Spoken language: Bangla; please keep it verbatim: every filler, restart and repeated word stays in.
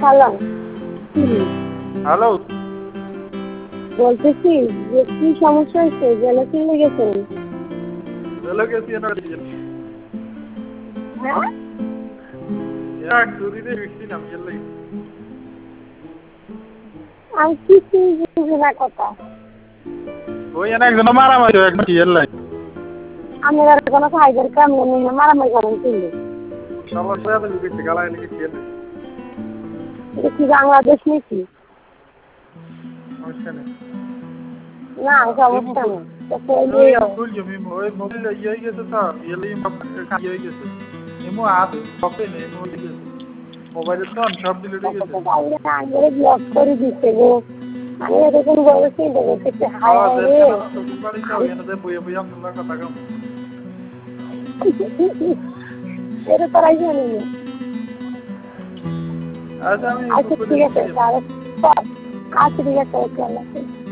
হ্যালো হ্যালো বলতেছি যে কি সমস্যা হয়েছে জেলে চলে গেছেন জেলে গেছি না হ্যাঁ এক দুদিনে ফিরছি না জেলে আমি কিছুই বুঝি না কথা ওই না একজন মারামারি হয়ে একদম জেলে আমি আর কোনো ফাইবার কাম নেই মারামারি করেন কিন্তু সবার সাথে লিখেছি গালায় লিখেছি জেলে এটা কি বাংলাদেশ নাকি সমস্যা নেই না সমস্যা নেই তো কইলেও ফুল জমি ওই মোবাইল ইয়ে গেছে তো ইয়ে ইয়ে গেছে এমো আছে কপে নেই এমো গেছে মোবাইলে তো সব দিলে গেছে আগে ব্লক করে দিতে গো আমি এরকম বলেছি দেখতে হাই আওয়াজ রে এর তো বাড়ি তো এনে বইয়ে বইয়ে আমরা কথা কম এটা তারাই জানি না আচ্ছা আমি আচ্ছা ঠিক আছে তাহলে আচ্ছা ঠিক আছে ওকে আল্লাহ